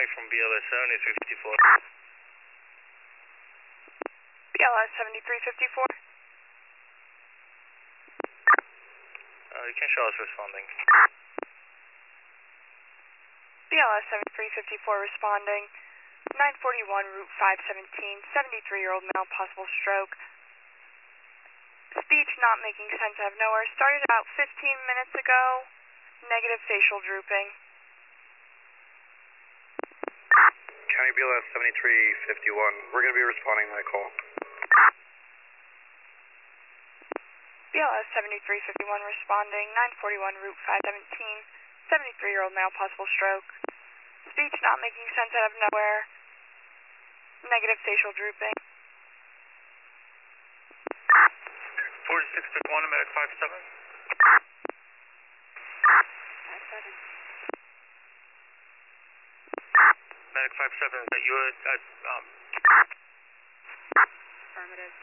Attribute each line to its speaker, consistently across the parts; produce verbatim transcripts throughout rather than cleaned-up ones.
Speaker 1: County from B L S seventy-three fifty-four.
Speaker 2: B L S seventy-three fifty-four.
Speaker 1: Uh, you can show us responding.
Speaker 2: B L S seventy-three fifty-four responding. nine forty-one Route five seventeen, seventy-three-year-old male, possible stroke. Speech not making sense out of nowhere. Started about fifteen minutes ago. Negative facial drooping.
Speaker 3: County B L S seventy-three fifty-one. We're going to be responding to that call.
Speaker 2: B L S seventy-three fifty-one responding. nine forty-one Route five seventeen, seventy-three-year-old male, possible stroke. Speech not making sense out of nowhere. Negative facial drooping.
Speaker 1: forty-six fifty-one, medic five seven.
Speaker 2: five seven.
Speaker 1: Medic five seven, is that you at, at um...
Speaker 2: Affirmative.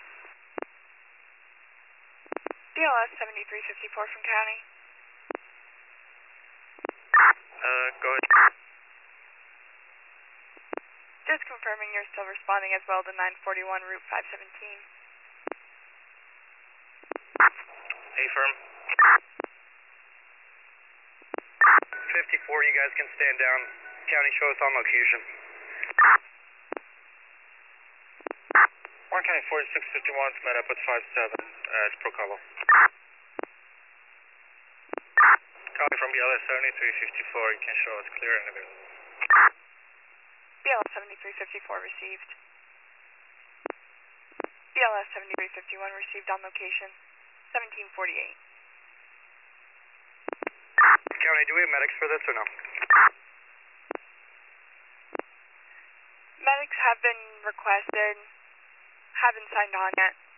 Speaker 2: B L S seventy-three fifty-four from County.
Speaker 1: Uh, go ahead.
Speaker 2: Just confirming you're still responding as well to nine forty-one Route five seventeen.
Speaker 1: Hey, firm.
Speaker 3: fifty-four, you guys can stand down. County, show us on location.
Speaker 1: Warren County forty-six fifty-one, met up with five seven at Procolo. Copy from B L S seventy-three fifty-four, you can show us clear and available.
Speaker 2: B L S seventy-three fifty-four received. B L S seventy-three fifty-one received on location. seventeen forty-eight.
Speaker 3: County, do we have medics for this or no?
Speaker 2: Medics have been requested. Haven't signed on yet.